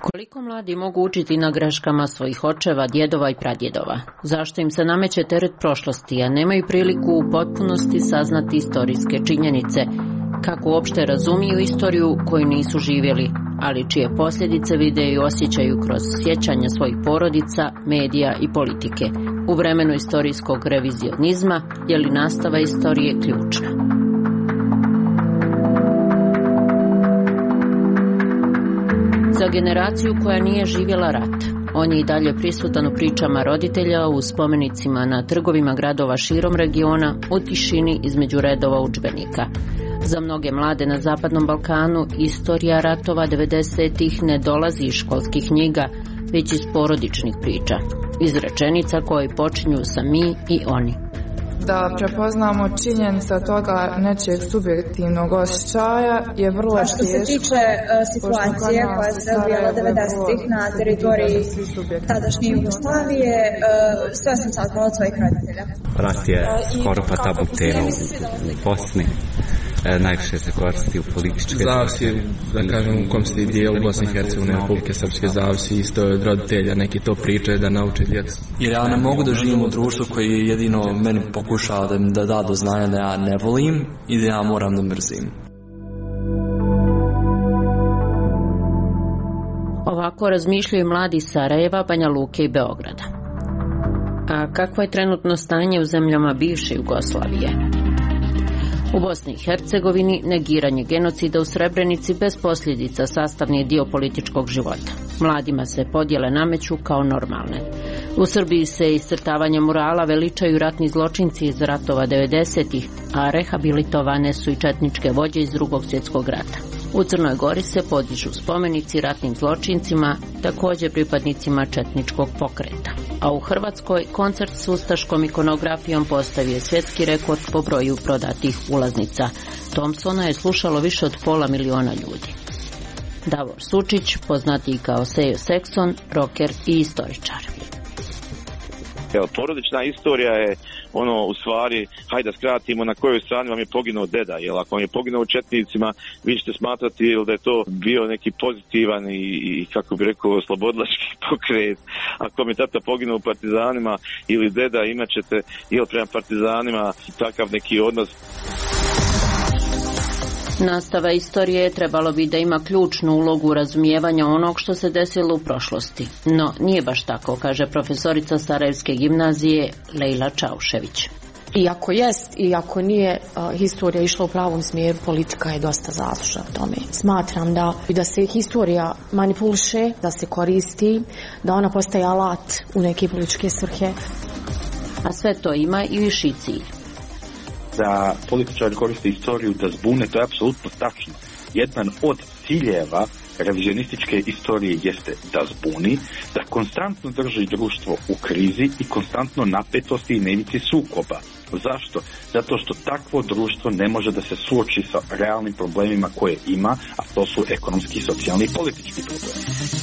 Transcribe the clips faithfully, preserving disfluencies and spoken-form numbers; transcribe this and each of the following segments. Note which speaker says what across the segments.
Speaker 1: Koliko mladi mogu učiti na greškama svojih očeva, djedova i pradjedova? Zašto im se nameće teret prošlosti, a nemaju priliku u potpunosti saznati istorijske činjenice? Kako uopšte razumiju istoriju koju nisu živjeli, ali čije posljedice vide i osjećaju kroz sjećanja svojih porodica, medija i politike? U vremenu istorijskog revizionizma je li nastava istorije ključna? Za generaciju koja nije živjela rat, on je i dalje prisutan u pričama roditelja, u spomenicima na trgovima gradova širom regiona, u tišini između redova udžbenika. Za mnoge mlade na Zapadnom Balkanu istorija ratova devedesetih ne dolazi iz školskih knjiga, već iz porodičnih priča, iz rečenica koje počinju sa mi i oni.
Speaker 2: Da prepoznamo činjenica toga nečeg subjektivnog osjećaja je vrlo teško.
Speaker 3: Što se tiče uh, situacije koja se odvijala devedesetih na teritoriji tadašnje Jugoslavije, uh, sve sam saznala od svojih roditelja.
Speaker 4: Rat je skoro pa tabu tema u, u Bosni. E, najviše se koristi u političke...
Speaker 5: Zavisi, da kažem, u kom se dijelu Bosne i Hercegovine, Republike Srpske, zavisi isto od roditelja, neki to pričaju da nauče djecu.
Speaker 6: Jer ja ne mogu da živim u društvu koji je jedino meni pokušao da mi da da do znanja da ja ne volim i da ja moram da mrzim.
Speaker 1: Ovako razmišljaju mladi iz Sarajeva, Banja Luke i Beograda. A kakvo je trenutno stanje u zemljama bivše Jugoslavije? U Bosni i Hercegovini negiranje genocida u Srebrenici bez posljedica sastavni je dio političkog života. Mladima se podjele nameću kao normalne. U Srbiji se iscrtavanjem murala veličaju ratni zločinci iz ratova devedesetih, a rehabilitovane su i četničke vođe iz Drugog svjetskog rata. U Crnoj Gori se podižu spomenici ratnim zločincima, također pripadnicima četničkog pokreta. A u Hrvatskoj koncert s ustaškom ikonografijom postavio svjetski rekord po broju prodatih ulaznica. Thompsona je slušalo više od pola miliona ljudi. Davor Sučić, poznatiji kao Sejo Sekson, rocker i istoričar.
Speaker 7: Evo, porodična istorija je ono, u stvari, hajde da skratimo na kojoj strani vam je poginuo deda, jer ako vam je poginuo u četnicima, vi ćete smatrati jel, da je to bio neki pozitivan i, i kako bi rekao, slobodlački pokret. Ako vam je tata poginuo u partizanima ili deda, imat ćete jel, prema partizanima takav neki odnos.
Speaker 1: Nastava istorije trebalo bi da ima ključnu ulogu u razumijevanju onog što se desilo u prošlosti. No, nije baš tako, kaže profesorica Sarajevske gimnazije Lejla Čaušević.
Speaker 8: Iako jest, iako nije uh, historija išla u pravom smjeru, politika je dosta zaslužna u tome. Smatram da, da se historija manipuliše, da se koristi, da ona postaje alat u neke političke svrhe.
Speaker 1: A sve to ima i viši cilj.
Speaker 9: Da političari koriste istoriju da zbune, to je apsolutno tačno. Jedan od ciljeva revizionističke istorije jeste da zbuni, da konstantno drži društvo u krizi i konstantno napetosti i nevici sukoba. Zašto? Zato što takvo društvo ne može da se suoči sa realnim problemima koje ima, a to su ekonomski, socijalni i politički problemi.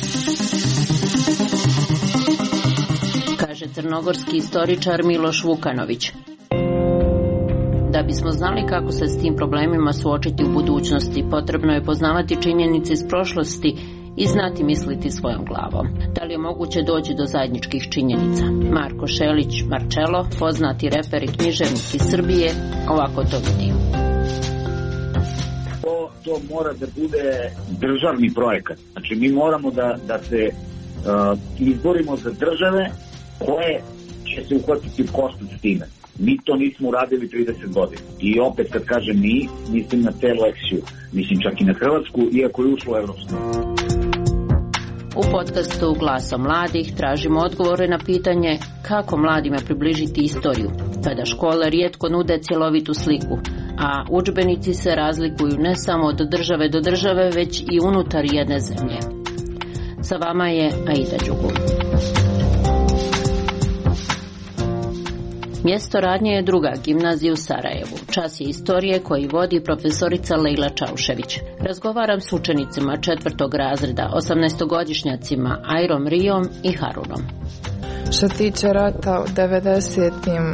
Speaker 1: Kaže crnogorski istoričar Miloš Vukanović. Da bismo znali kako se s tim problemima suočiti u budućnosti, potrebno je poznavati činjenice iz prošlosti i znati misliti svojom glavom. Da li je moguće doći do zajedničkih činjenica? Marko Šelić Marčelo, poznati reper i književnik iz Srbije, ovako to vidi.
Speaker 10: To, to mora da bude državni projekat. Znači mi moramo da, da se uh, izborimo za države koje će se uhvatiti u koštac s time. Mi to nismo uradili trideset godina. I opet kad kažem mi, mislim na celu eksiju. Mislim čak i na Hrvatsku, iako je ušlo u Evropsku.
Speaker 1: U podcastu Glasom mladih tražimo odgovore na pitanje kako mladima približiti istoriju, kada škole rijetko nude cjelovitu sliku, a udžbenici se razlikuju ne samo od države do države, već i unutar jedne zemlje. Sa vama je Aida Đugu. Mjesto radnje je druga gimnazija u Sarajevu. Čas je istorije koji vodi profesorica Lejla Čaušević. Razgovaram s učenicima četvrtog razreda, osamnaestogodišnjacima Ajrom Rijom i Harunom.
Speaker 2: Što tiče rata u devedesetim,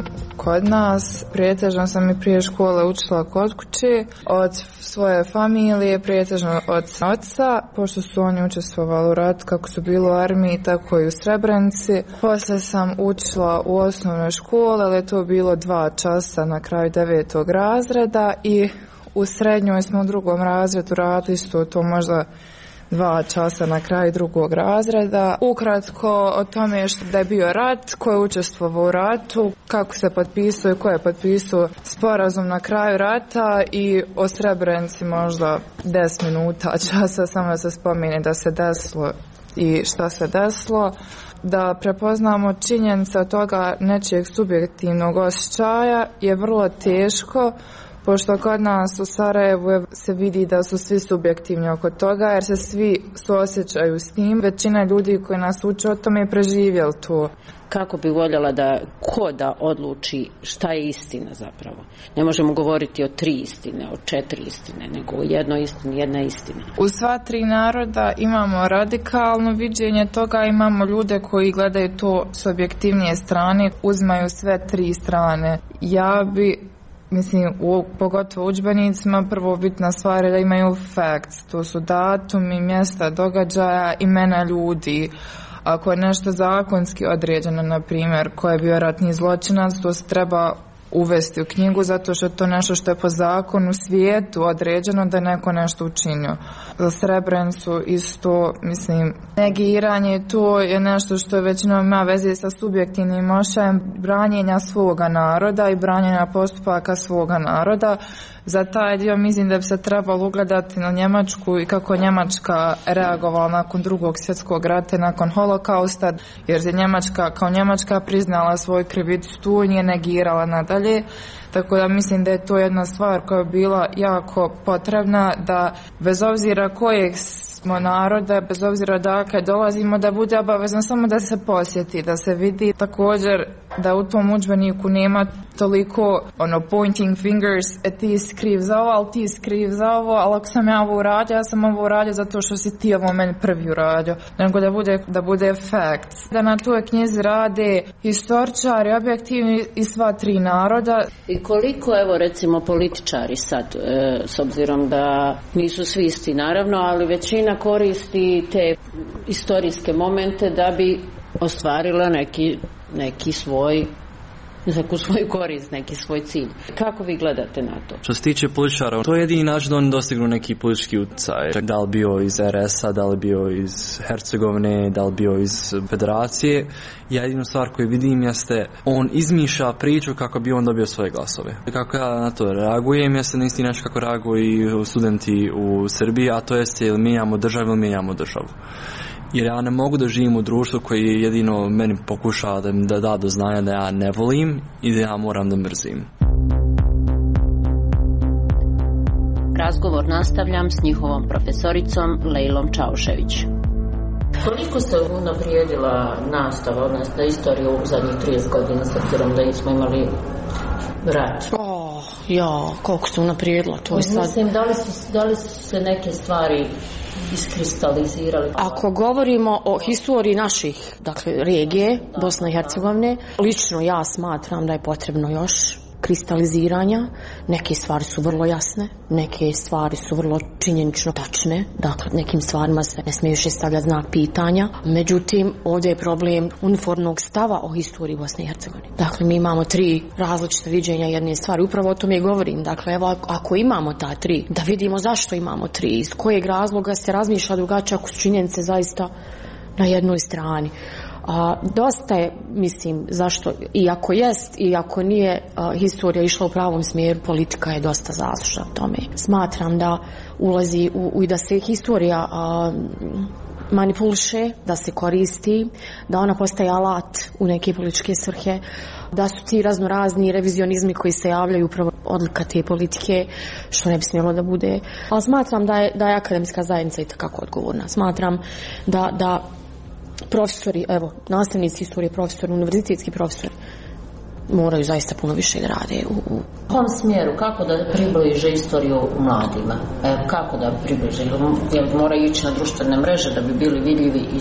Speaker 2: kod nas. Pretežno sam i prije škole učila kod kuće, od svoje familije, pretežno od oca, pošto su oni učestvovali u ratu kako su bili u armiji, tako i u Srebrenici. Poslije sam učila u osnovnoj školi, ali je to bilo dva časa na kraju devetog razreda i u srednjoj smo u drugom razredu radili isto to možda dva časa na kraju drugog razreda. Ukratko o tome što da je bio rat, ko je učestvovao u ratu, kako se potpisuje, ko je potpisao sporazum na kraju rata i o Srebrenici možda deset minuta časa samo da se spomene da se desilo i šta se desilo. Da prepoznamo činjenice od toga nečijeg subjektivnog osjećaja je vrlo teško, pošto kod nas u Sarajevu se vidi da su svi subjektivni oko toga, jer se svi suosjećaju s tim. Većina ljudi koji nas uče o tome je preživjeli to.
Speaker 1: Kako bi voljela da ko da odluči šta je istina zapravo? Ne možemo govoriti o tri istine, o četiri istine, nego o jednoj istini, jedna istina.
Speaker 2: U sva tri naroda imamo radikalno viđenje toga, imamo ljude koji gledaju to s objektivnije strane, uzmaju sve tri strane. Ja bi Mislim, u, pogotovo u udžbenicima, prvo bitna stvar je da imaju facts, to su datumi, mjesta događaja, imena ljudi. Ako je nešto zakonski određeno, na primjer, ko je bio ratni zločinac, to se treba uvesti u knjigu, zato što je to nešto što je po zakonu svijetu određeno da je neko nešto učinio. Za Srebrenicu isto, mislim, negiranje, to je nešto što je većinom ima veze sa subjektivnim ošajem branjenja svoga naroda i branjenja postupaka svoga naroda. Za taj dio mislim da bi se trebalo ugledati na Njemačku i kako Njemačka reagovala nakon drugog svjetskog rata, nakon holokausta, jer je Njemačka kao Njemačka priznala svoju krivicu tu i nije negirala nadalje. Tako da mislim da je to jedna stvar koja je bila jako potrebna, da bez obzira kojeg smo naroda, bez obzira odakle dolazimo, da bude obavezno samo da se posjeti, da se vidi. Također da u tom udžbeniku nema toliko ono pointing fingers, e ti si kriv za ovo, ali ti si kriv za ovo, ali ako sam ja ovo uradio, ja sam ovo uradio zato što si ti ovo meni prvi uradio. Nego da bude, da bude facts. Da na toj knjizi rade historičari, objektivni i sva tri naroda.
Speaker 1: I koliko, evo recimo, političari sad, e, s obzirom da nisu svi isti naravno, ali većina koristi te istorijske momente da bi ostvarila neki, neki svoj neku svoju korist, neki svoj cilj. Kako vi gledate na to?
Speaker 6: Što se tiče političara, to je jedini način da oni dostignu neki politički utjecaj. Da li bio iz er es a, da li bio iz Hercegovine, da li bio iz Federacije. Ja jedinu stvar koju vidim jeste, on izmišlja priču kako bi on dobio svoje glasove. Kako ja na to reagujem, jeste na isti način kako reaguju studenti u Srbiji, a to jeste ili mijenjamo državu ili mijenjamo državu. Jer ja ne mogu da živim u društvu koji jedino meni pokušava da mi da, da do znanja da ja ne volim i da ja moram da mrzim.
Speaker 1: Razgovor nastavljam s njihovom profesoricom Lejlom Čaušević. Koliko ste unaprijedila nastavu, odnosno istoriju u zadnjih trideset godina, s obzirom da smo imali rat?
Speaker 8: Oh, ja, koliko ste unaprijedila, to je sad...
Speaker 1: Mislim, da li su, da li su se neke stvari iskristalizirali?
Speaker 8: Ako govorimo o historiji naših, dakle, regije, Bosne i Hercegovine, lično ja smatram da je potrebno još kristaliziranja. Neke stvari su vrlo jasne, neke stvari su vrlo činjenično tačne, dakle nekim stvarima se ne smije više stavljati znak pitanja. Međutim, ovdje je problem uniformnog stava o historiji Bosne i Hercegovine. Dakle, mi imamo tri različite viđenja jedne stvari, upravo o tome govorim. Dakle, evo, ako imamo ta tri, da vidimo zašto imamo tri, iz kojeg razloga se razmišlja drugačije ako su činjenice zaista na jednoj strani. A, dosta je, mislim, zašto, i ako jest i ako nije a, historija išla u pravom smjeru, politika je dosta zaslužna u tome. Smatram da ulazi u, u i da se historija a, manipuliše, da se koristi, da ona postaje alat u neke političke svrhe, da su ti raznorazni revizionizmi koji se javljaju upravo odlika te politike, što ne bi smjelo da bude. Ali smatram da je, da je akademska zajednica i takako odgovorna. Smatram da, da profesori, evo, nastavnici historije, profesori, univerzitetski profesori moraju zaista puno više da rade u, u...
Speaker 1: U kom smjeru, kako da približe istoriju mladima? E, kako da približe? Jel mora ići na društvene mreže da bi bili vidljivi i...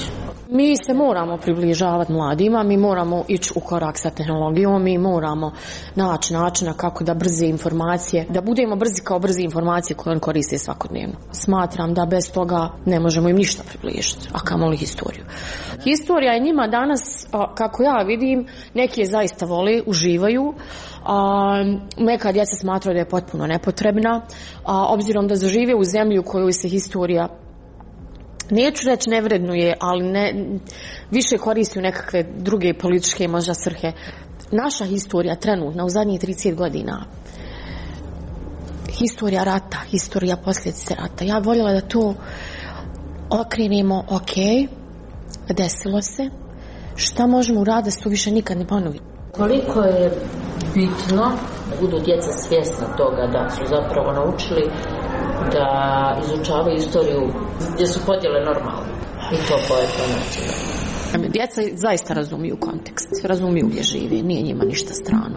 Speaker 8: Mi se moramo približavati mladima, mi moramo ići u korak sa tehnologijom, mi moramo naći načina kako da brze informacije, da budemo brzi kao brze informacije koje on koriste svakodnevno. Smatram da bez toga ne možemo im ništa približiti, a kamoli historiju. Historija je njima danas, kako ja vidim, neki je zaista vole, uživaju, a neka djeca smatraju da je potpuno nepotrebna, a obzirom da zažive u zemlji u kojoj se historija, neću reći ne vrednuje, ali ne, više koristi u nekakve druge političke možda svrhe. Naša historija trenutna u zadnjih trideset godina, historija rata, historija posljedice rata, ja voljela da to okrenemo, ok, desilo se, šta možemo uraditi da se to više nikad ne ponovi.
Speaker 1: Koliko je bitno da budu djeca svjesna toga da su zapravo naučili da izučavaju istoriju gdje su podjele normalne i to koje to nacionalno.
Speaker 8: Djeca zaista razumiju kontekst, razumiju gdje žive, nije njima ništa strano.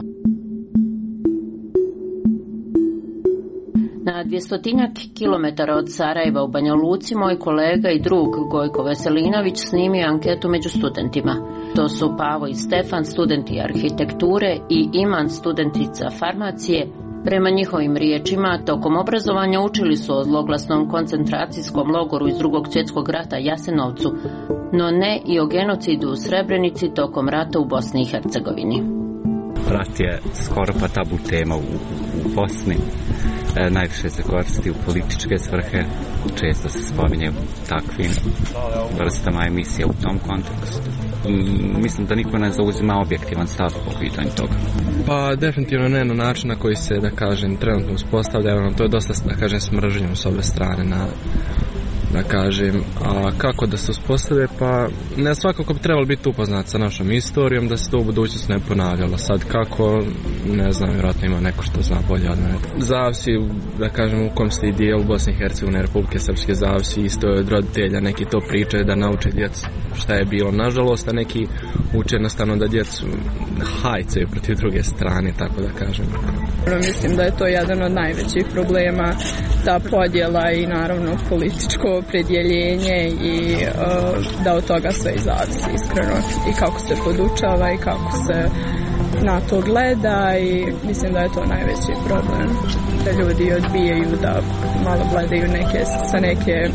Speaker 1: Na dvjestotinjak kilometara od Sarajeva u Banja Luci moj kolega i drug Gojko Veselinović snimio anketu među studentima. To su Pavo i Stefan, studenti arhitekture, i Iman, studentica farmacije. Prema njihovim riječima, tokom obrazovanja učili su o zloglasnom koncentracijskom logoru iz Drugog svjetskog rata Jasenovcu, no ne i o genocidu u Srebrenici tokom rata u Bosni i Hercegovini.
Speaker 4: Rat je skoro pa tabu tema u, u Bosni. E, najviše se koristi u političke svrhe, često se spominje takvim vrstama emisija u tom kontekstu. Mm, mislim da niko ne zauzima objektivan stav po pitanju toga.
Speaker 5: Pa definitivno ne na način na koji se, da kažem, trenutno uspostavlja, to je dosta, da kažem, smržnjom s ove strane na, da kažem, a kako da se uspostave, pa ne svakako bi trebalo biti upoznat sa našom istorijom, da se to u budućnosti ne ponavljalo. Sad kako, ne znam, vjerojatno ima neko što zna bolje od mene. Zavisi, da kažem, u kom se dijelu Bosne i Hercegovine, Republike Srpske, zavisi isto od roditelja, neki to pričaju da nauče djecu šta je bilo. Nažalost, a neki uče jednostavno da djecu hajcaju protiv druge strane, tako da kažem.
Speaker 11: Mislim da je to jedan od najvećih problema, ta podjela i naravno političko opredjeljenje i uh, da od toga sve i zavisi iskreno i kako se podučava i kako se na to gleda, i mislim da je to najveći problem, da ljudi odbijaju da malo gledaju neke, sa neke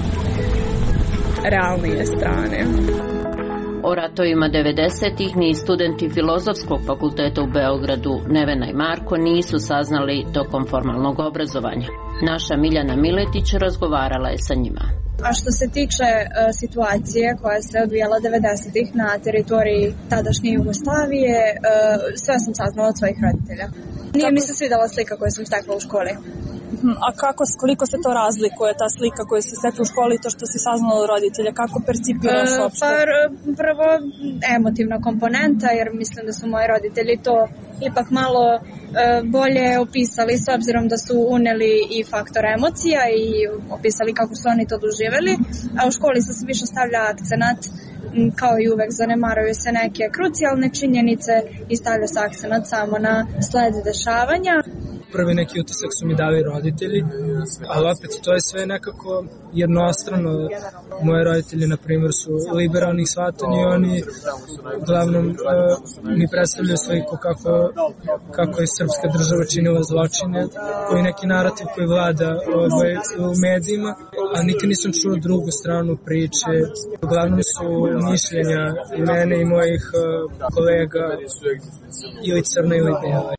Speaker 11: realnije strane.
Speaker 1: O ratovima devedesetih ni studenti Filozofskog fakulteta u Beogradu Nevena i Marko nisu saznali tokom formalnog obrazovanja. Naša Miljana Miletić razgovarala je sa njima.
Speaker 3: A što se tiče uh, situacije koja se odvijala devedesetih na teritoriji tadašnje Jugoslavije, uh, sve sam saznala od svojih roditelja. Nije kako mi se svidjela slika koju sam stekla u školi.
Speaker 12: A kako, koliko se to razlikuje, ta slika koju se stekla u školi i to što si saznala od roditelja? Kako percipiraš uh, uopšte?
Speaker 3: Pa, prvo emotivna komponenta, jer mislim da su moji roditelji to ipak malo uh, bolje opisali, s obzirom da su uneli i faktor emocija i opisali kako su oni to doživjeli, a u školi se više stavlja akcenat, kao i uvek zanemaruju se neke krucijalne činjenice i stavlja se akcenat samo na sled dešavanja.
Speaker 13: Prvi neki utisak su mi dali roditelji, ali opet to je sve nekako jednostrano. Moji roditelji, na primjer, su liberalnih shvatanja i oni uglavnom uh, mi predstavljaju sliku kako, kako je srpska država činila zločine, koji neki narativ koji vlada ovaj, u medijima, a nikad nisam čuo drugu stranu priče. Uglavnom su mišljenja i mene i mojih uh, kolega ili crna ili bela.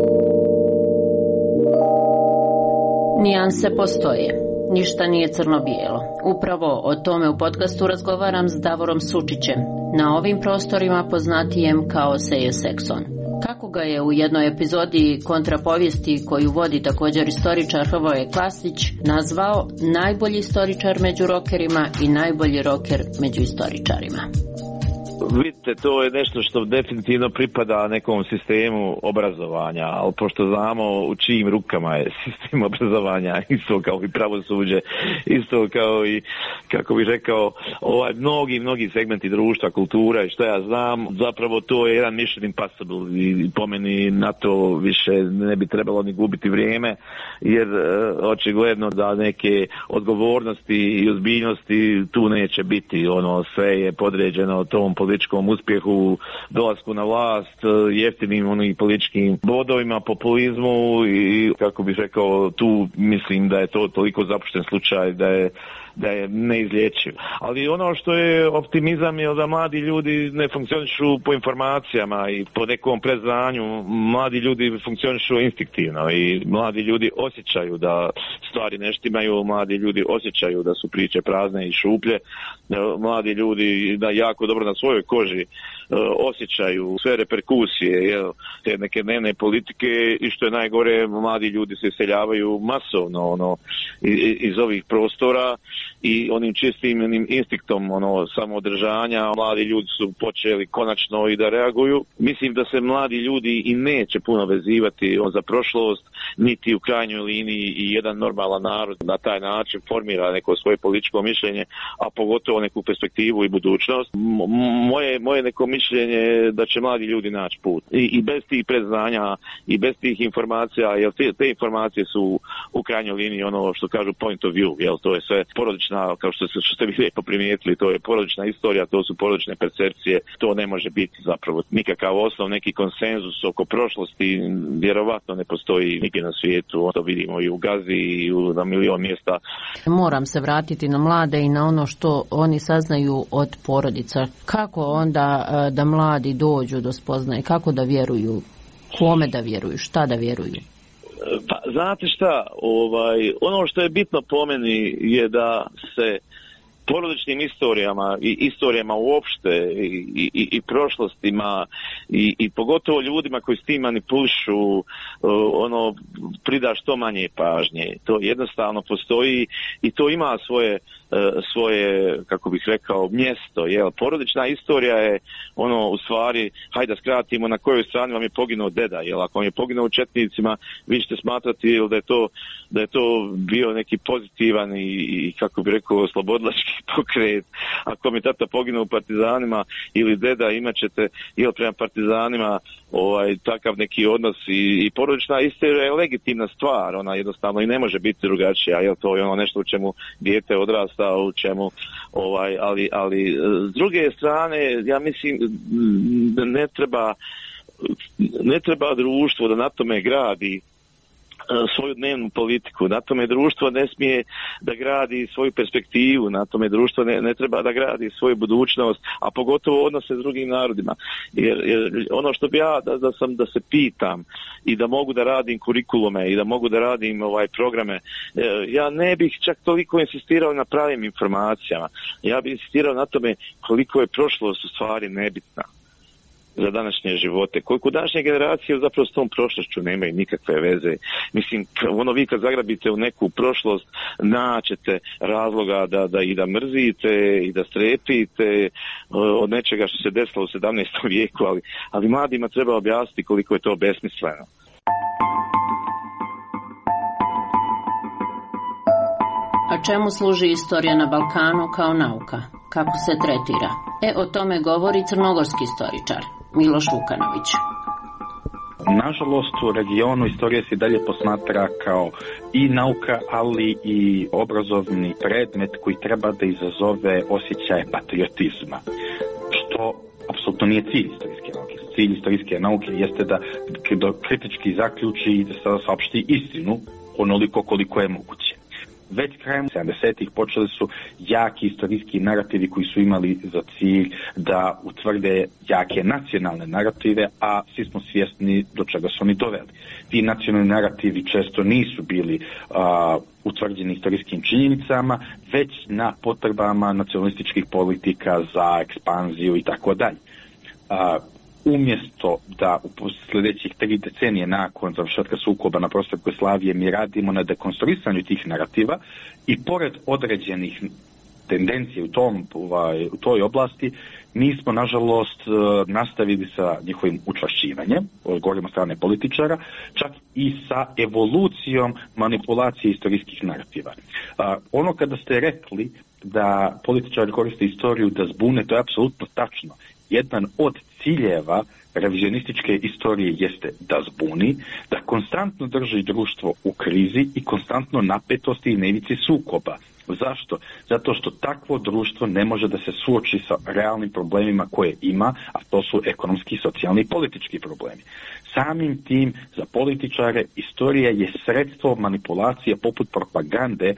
Speaker 1: Nijanse postoje. Ništa nije crno-bijelo. Upravo o tome u podcastu razgovaram s Davorom Sučićem, na ovim prostorima poznatijem kao Seje Sekson. Kako ga je u jednoj epizodi kontrapovijesti koju vodi također istoričar Hrvoje Klasić nazvao najbolji istoričar među rokerima i najbolji roker među istoričarima.
Speaker 7: Vidite, to je nešto što definitivno pripada nekom sistemu obrazovanja, ali pošto znamo u čijim rukama je sistem obrazovanja, isto kao i pravosuđe, isto kao i, kako bih rekao, ovaj, mnogi, mnogi segmenti društva, kultura i što ja znam, zapravo to je jedan mission impossible i po meni na to više ne bi trebalo ni gubiti vrijeme, jer e, očigledno da neke odgovornosti i ozbiljnosti tu neće biti, ono, sve je podređeno tom političkom uspjehu, dolasku na vlast, jeftinim onih političkim bodovima, populizmu i, kako bih rekao, tu mislim da je to toliko zapušten slučaj da je da je neizlječiv. Ali ono što je optimizam je da mladi ljudi ne funkcionišu po informacijama i po nekom predznanju. Mladi ljudi funkcionišu instinktivno i mladi ljudi osjećaju da stvari ne štimaju, mladi ljudi osjećaju da su priče prazne i šuplje, mladi ljudi da jako dobro na svojoj koži osjećaju sve reperkusije, jel, te neke dnevne politike i što je najgore, mladi ljudi se iseljavaju masovno ono, iz ovih prostora i onim čistim onim instinktom ono, samoodržanja mladi ljudi su počeli konačno i da reaguju. Mislim da se mladi ljudi i neće puno vezivati on, za prošlost, niti u krajnjoj liniji i jedan normalan narod na taj način formira neko svoje političko mišljenje, a pogotovo neku perspektivu i budućnost. M- moje, moje neko mišljenje je da će mladi ljudi naći put. I, i bez tih predznanja i bez tih informacija, jer te, te informacije su u krajnjoj liniji ono što kažu point of view, jel, to je sve porodična, kao što, što ste vi lijepo primijetili, to je porodična istorija, to su porodične percepcije, to ne može biti zapravo nikakav osnov, neki konsenzus oko prošlosti, vjerovatno ne postoji nigdje na svijetu, to vidimo i u Gazi i u, na milion mjesta.
Speaker 1: Moram se vratiti na mlade i na ono što oni saznaju od porodica. Kako onda da mladi dođu do spoznaje, kako da vjeruju, kome da vjeruju, šta da vjeruju?
Speaker 7: Pa, znate šta, ovaj, ono što je bitno po meni je da se porodičnim istorijama i istorijama uopšte i, i, i prošlostima i, i pogotovo ljudima koji s tim manipulišu ono prida što manje pažnje. To jednostavno postoji i to ima svoje svoje, kako bih rekao, mjesto, jel? Porodična istorija je ono, u stvari, hajde da skratimo na kojoj strani vam je poginuo deda, jel? Ako vam je poginuo u četnicima, vi ćete smatrati jel, da je to da je to bio neki pozitivan i, i kako bih rekao, slobodilački pokret. Ako mi tata poginuo u partizanima ili deda, imat ćete jel, prema partizanima ovaj, takav neki odnos i, i porodična istorija je legitimna stvar, ona jednostavno i ne može biti drugačija, jel? To je ono nešto u čemu dijete odrasta, u čemu, ovaj, ali, ali s druge strane, ja mislim da ne treba, ne treba društvo da na tome gradi svoju dnevnu politiku, na tome društvo ne smije da gradi svoju perspektivu, na tome društvo ne, ne treba da gradi svoju budućnost, a pogotovo odnose s drugim narodima. Jer, jer ono što bi ja da, da sam da se pitam i da mogu da radim kurikulume i da mogu da radim ovaj programe, ja ne bih čak toliko insistirao na pravim informacijama. Ja bih insistirao na tome koliko je prošlost u stvari nebitna za današnje živote. Koliko današnje generacije zapravo s tom prošlošću nemaju nikakve veze. Mislim, ono vi kad zagrabite u neku prošlost, naćete razloga da, da i da mrzite i da strepite od nečega što se desilo u sedamnaestom vijeku, ali, ali mladima treba objasniti koliko je to besmisleno.
Speaker 1: A čemu služi istorija na Balkanu kao nauka? Kako se tretira? E, o tome govori crnogorski istoričar Miloš Vukanović.
Speaker 9: Nažalost, u regionu istorija se dalje posmatra kao i nauka, ali i obrazovni predmet koji treba da izazove osjećaje patriotizma, što apsolutno nije cilj istorijske nauke. Cilj istorijske nauke jeste da, da kritički zaključi i da se saopšti istinu onoliko koliko je moguće. Već krajem sedamdesetih počeli su jaki istorijski narativi koji su imali za cilj da utvrde jake nacionalne narative, a svi smo svjesni do čega su oni doveli. Ti nacionalni narativi često nisu bili a, utvrđeni istorijskim činjenicama, već na potrebama nacionalističkih politika za ekspanziju i tako dalje. Umjesto da u sljedećih tri decenije nakon završetka sukoba na prostoru Jugoslavije mi radimo na dekonstruisanju tih narativa i pored određenih tendencije u, tom, ovaj, u toj oblasti, mi smo nažalost nastavili sa njihovim učvršćivanjem, govorimo strane političara, čak i sa evolucijom manipulacije istorijskih narativa. A, ono kada ste rekli da političari koriste istoriju da zbune, to je apsolutno tačno. Jedan od ciljeva revizionističke istorije jeste da zbuni, da konstantno drži društvo u krizi i konstantno napetosti i na ivici sukoba. Zašto? Zato što takvo društvo ne može da se suoči sa realnim problemima koje ima, a to su ekonomski, socijalni i politički problemi. Samim tim, za političare, istorija je sredstvo manipulacije poput propagande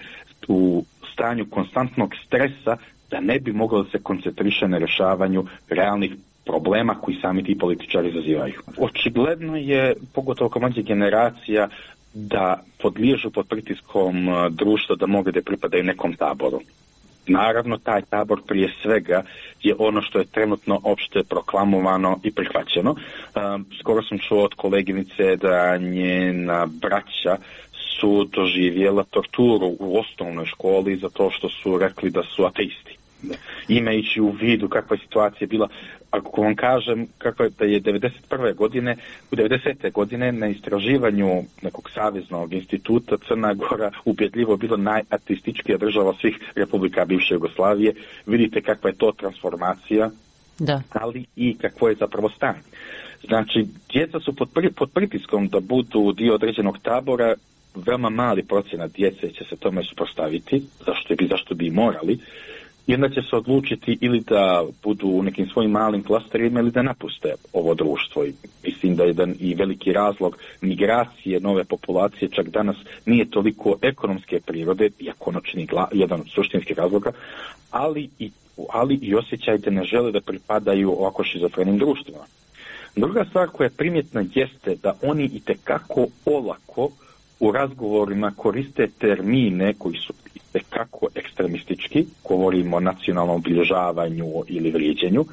Speaker 9: u stanju konstantnog stresa da ne bi moglo da se koncentriše na rješavanju realnih problema koji sami ti političari izazivaju. Očigledno je, pogotovo kao mlađa generacija, da podliježu pod pritiskom društva da mogu da pripadaju nekom taboru. Naravno, taj tabor prije svega je ono što je trenutno opšte proklamovano i prihvaćeno. Um, skoro sam čuo od koleginice da njena braća su doživjela torturu u osnovnoj školi zato što su rekli da su ateisti. Imajući u vidu kakva je situacija bila, ako vam kažem kako je da je devedeset prve godine, u devedesete godine na istraživanju nekog saveznog instituta Crna Gora ubjedljivo bilo najateističkija država svih republika bivše Jugoslavije, vidite kakva je to transformacija,
Speaker 1: da.
Speaker 9: Ali i kakvo je zapravo stanje. Znači, djeca su pod, pri, pod pritiskom da budu dio određenog tabora, veoma mali procenat djece će se tome suprotstaviti, zašto bi, zašto bi morali, i onda će se odlučiti ili da budu u nekim svojim malim klasterima ili da napuste ovo društvo. I mislim da je jedan i veliki razlog migracije nove populacije čak danas nije toliko ekonomske prirode, iako ono čini jedan od suštinskih razloga, ali i, ali i osjećaj da ne žele da pripadaju ovako šizofrenim društvima. Druga stvar koja je primjetna jeste da oni itekako olako u razgovorima koriste termine koji su itekako ekstremistički, govorimo o nacionalnom obilježavanju ili vrijeđenju,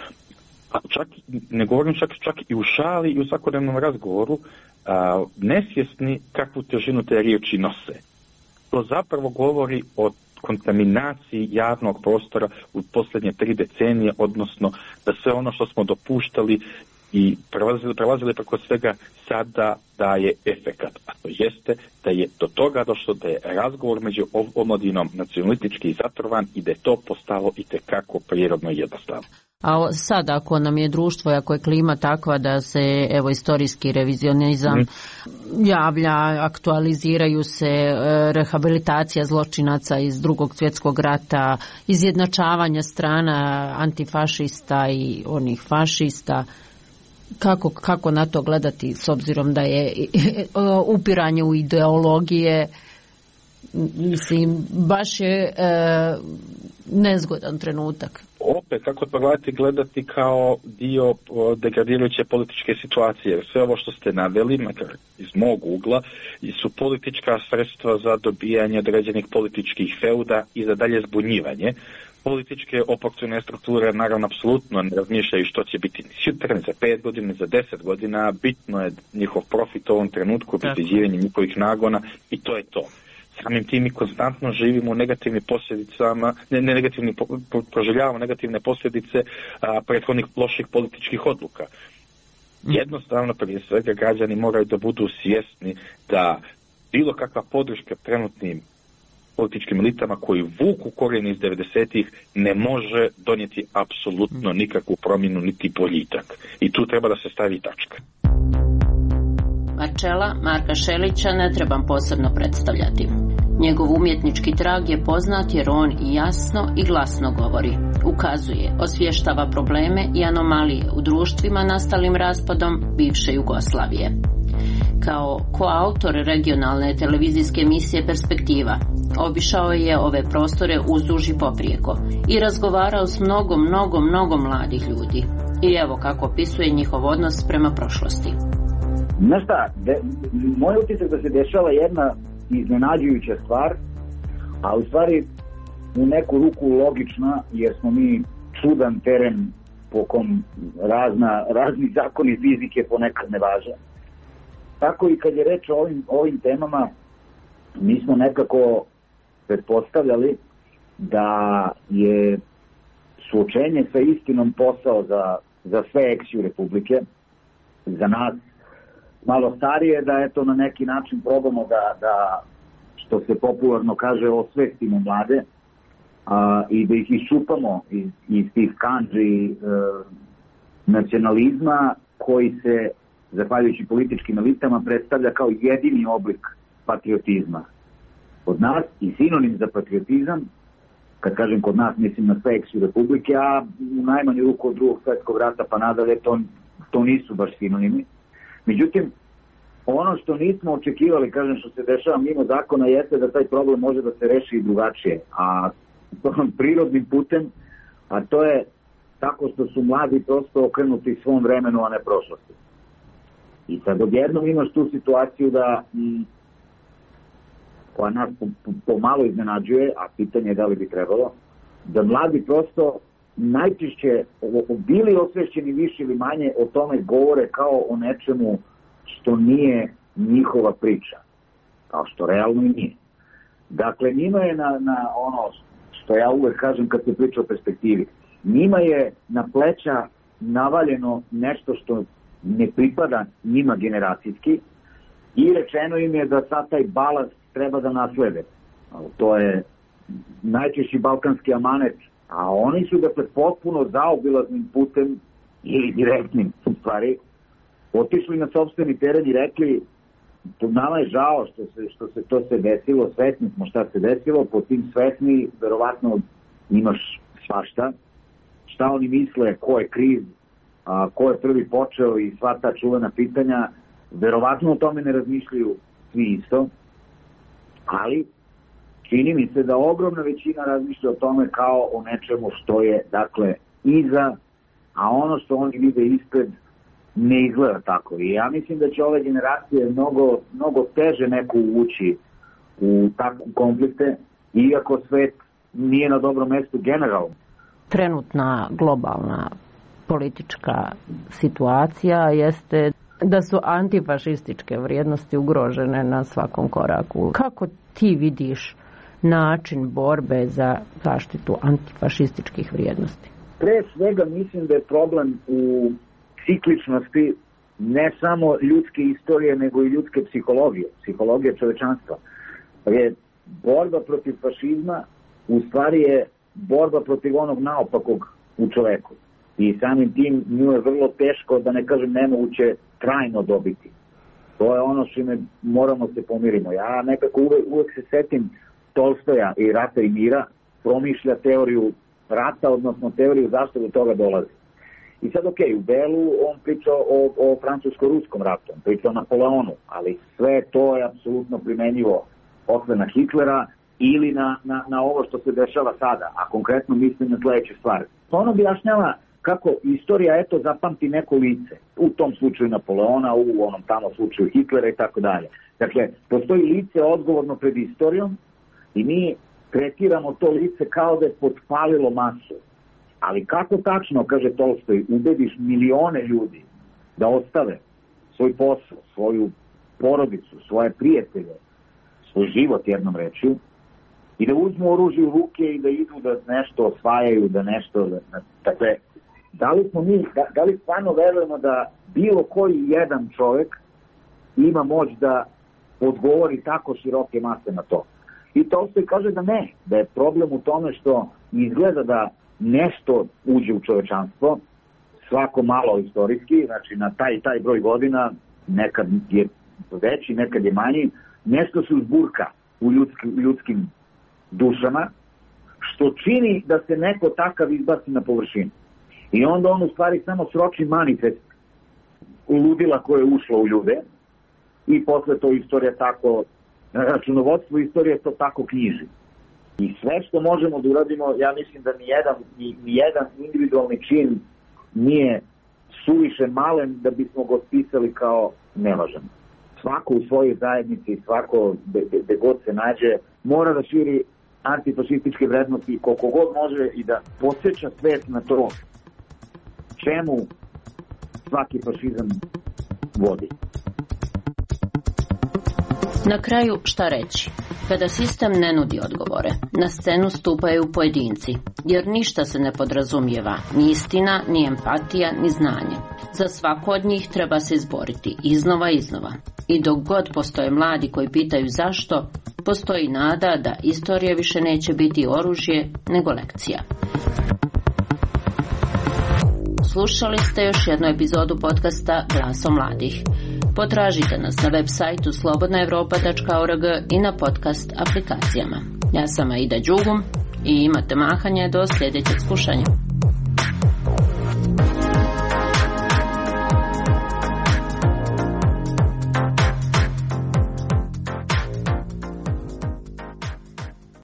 Speaker 9: a čak, ne govorim čak, čak i u šali i u svakodnevnom razgovoru, a, nesvjesni kakvu težinu te riječi nose. To zapravo govori o kontaminaciji javnog prostora u posljednje tri decenije, odnosno da sve ono što smo dopuštali i prelazili, prelazili preko svega sada daje efekat. A to jeste da je do toga došlo da je razgovor među omladinom nacionalistički zatrovan i da je to postalo itekako prirodno i jednostavno.
Speaker 1: A sad ako nam je društvo, ako je klima takva da se evo istorijski revizionizam mm. javlja, aktualiziraju se, rehabilitacija zločinaca iz Drugog svjetskog rata, izjednačavanje strana antifašista i onih fašista, Kako, kako na to gledati s obzirom da je upiranje u ideologije, mislim, baš je e, nezgodan trenutak.
Speaker 9: Opet, kako to gledati, gledati kao dio degradirajuće političke situacije. Sve ovo što ste naveli, makar iz mog ugla, su politička sredstva za dobijanje određenih političkih feuda i za dalje zbunjivanje. Političke oportune strukture naravno apsolutno ne razmišljaju što će biti sutra, za pet godina, za deset godina, bitno je njihov profit u ovom trenutku, obezbeđivanje njihovih nagona i to je to. Samim tim mi konstantno živimo u negativnim posljedicama, ne, ne negativni, po, proživljavamo negativne posljedice a, prethodnih loših političkih odluka. Jednostavno, prije svega, građani moraju da budu svjesni da bilo kakva podrška trenutnim političkim elitama koji vuku korijene iz devedesetih ne može donijeti apsolutno nikakvu promjenu niti boljitak. I tu treba da se stavi tačka.
Speaker 1: Marčela Marka Šelića ne trebam posebno predstavljati. Njegov umjetnički trag je poznat jer on i jasno i glasno govori, ukazuje, osvještava probleme i anomalije u društvima nastalim raspadom bivše Jugoslavije. Kao koautor regionalne televizijske emisije Perspektiva, obišao je ove prostore uzduž i poprijeko i razgovarao s mnogo, mnogo, mnogo mladih ljudi. I evo kako opisuje njihov odnos prema prošlosti.
Speaker 10: Znaš šta, de, moj utisak da se dešava jedna iznenađujuća stvar, a u stvari u neku ruku logična, jer smo mi čudan teren po kom razna, razni zakoni fizike ponekad ne važe. Tako i kad je reč o ovim, ovim temama, mi smo nekako pretpostavljali da je suočenje sa istinom posao za, za sve eksiju Republike, za nas malo starije, da eto na neki način probamo da, da što se popularno kaže, osvestimo mlade a, i da ih iščupamo iz, iz tih kandži e, nacionalizma koji se, zahvaljujući političkim elitama, predstavlja kao jedini oblik patriotizma. Kod nas i sinonim za patriotizam, kad kažem kod nas, mislim na sve eksiju Republike, a u najmanju ruku od drugog svetskog rata pa nadalje, to, to nisu baš sinonimi. Međutim, ono što nismo očekivali, kažem, što se dešava mimo zakona, jeste da taj problem može da se reši i drugačije, a prirodnim putem, a to je tako što su mladi prosto okrenuti svom vremenu, a ne prošlosti. I sad odjednom imaš tu situaciju da m, koja nas pomalo iznenađuje, a pitanje je da li bi trebalo, da mladi prosto najčešće bili osvešćeni više ili manje o tome govore kao o nečemu što nije njihova priča, kao što realno i nije. Dakle, njima je na, na ono što ja uvek kažem kad se priča o perspektivi, njima je na pleća navaljeno nešto što ne pripada njima generacijski i rečeno im je da sad taj balast treba da naslede. To je najčešći balkanski amanet, a oni su dakle potpuno zaobilaznim putem ili direktnim u stvari otišli na sopstveni teren i rekli to nama je žao što se, što se to se desilo, svesni smo šta se desilo, po tim svesni verovatno imaš svašta, šta oni misle, ko je kriv, a, ko je prvi počeo i sva ta čuvena pitanja, verovatno o tome ne razmišljaju svi isto, ali čini mi se da ogromna većina razmišlja o tome kao o nečemu što je, dakle, iza, a ono što oni vide ispred ne izgleda tako. I ja mislim da će ove generacije mnogo, mnogo teže neko uvući u takve konflikte, iako svet nije na dobrom mestu generalno.
Speaker 1: Trenutna globalna politička situacija jeste da su antifašističke vrijednosti ugrožene na svakom koraku. Kako ti vidiš način borbe za zaštitu antifašističkih vrijednosti?
Speaker 10: Pre svega mislim da je problem u cikličnosti ne samo ljudske istorije, nego i ljudske psihologije, psihologije čovečanstva. Je borba protiv fašizma u stvari je borba protiv onog naopakog u čoveku. I samim tim nju je vrlo teško, da ne kažem nemoguće, trajno dobiti. To je ono što me moramo se pomirimo. Ja nekako uvek, uvek se setim Tolstoja i Rata i mira, promišlja teoriju rata, odnosno teoriju zašto do toga dolazi. I sad, ok, u delu on priča o, o francusko-ruskom ratu, on priča o Napoleonu, ali sve to je apsolutno primenjivo posle na Hitlera ili na, na, na ovo što se dešava sada, a konkretno mislim na sledeće stvari. Ono objašnjava kako istorija, eto, zapamti neko lice, u tom slučaju Napoleona, u onom tamo slučaju Hitlera i tako dalje. Dakle, postoji lice odgovorno pred istorijom i mi tretiramo to lice kao da je potpalilo masu. Ali kako tačno, kaže Tolstoj, ubediš milione ljudi da ostave svoj posao, svoju porodicu, svoje prijatelje, svoj život jednom rečju, i da uzmu oružje u ruke i da idu da nešto osvajaju, da nešto... Da, dakle, da li smo mi, da, da li stvarno verujemo da bilo koji jedan čovjek ima moć da odgovori tako široke mase na to? I Tolstoj kaže da ne, da je problem u tome što izgleda da nešto uđe u čovečanstvo, svako malo istorijski, znači na taj taj broj godina, nekad je veći, nekad je manji, nešto se uzburka u ljudski, ljudskim dušama, što čini da se neko takav izbaci na površinu. I onda on u stvari samo sroči manifest ludila koje je ušlo u ljude i posle to istorija tako, računovodstvo istorije to tako knjiži. I sve što možemo da uradimo, ja mislim da nijedan, nijedan individualni čin nije suviše malen da bismo ga otpisali kao nevažan. Svako u svojoj zajednici, svako gde god se nađe, mora da širi antifašističke vrednosti koliko god može i da podsjeća svet na to čemu svaki fašizam vodi.
Speaker 1: Na kraju, šta reći? Kada sistem ne nudi odgovore, na scenu stupaju pojedinci, jer ništa se ne podrazumijeva, ni istina, ni empatija, ni znanje. Za svako od njih treba se izboriti iznova i iznova. I dok god postoje mladi koji pitaju zašto, postoji nada da istorija više neće biti oružje, nego lekcija. Slušali ste još jednu epizodu podcasta Glasom mladih. Potražite nas na web sajtu slobodna evropa tačka org i na podcast aplikacijama. Ja sam Aida Đugum i imate mahanje do sljedećeg slušanja.